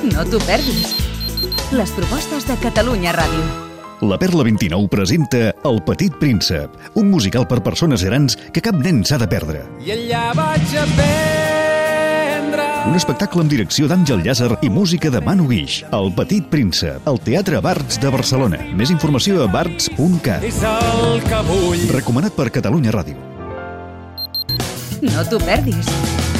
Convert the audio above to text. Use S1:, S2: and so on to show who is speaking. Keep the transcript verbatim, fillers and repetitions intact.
S1: No t'ho perdis. Les propostes de Catalunya Ràdio.
S2: La Perla vint-i-nou presenta El Petit Príncep, un musical per persones grans que cap nen s'ha de perdre.
S3: I allà vaig aprendre...
S2: Un espectacle amb direcció d'Àngel Llàcer i música de Manu Guix. El Petit Príncep, al Teatre Barts de Barcelona. Més informació a barts punt cat.
S3: És el que vull.
S2: Recomanat per Catalunya Ràdio.
S1: No t'ho perdis.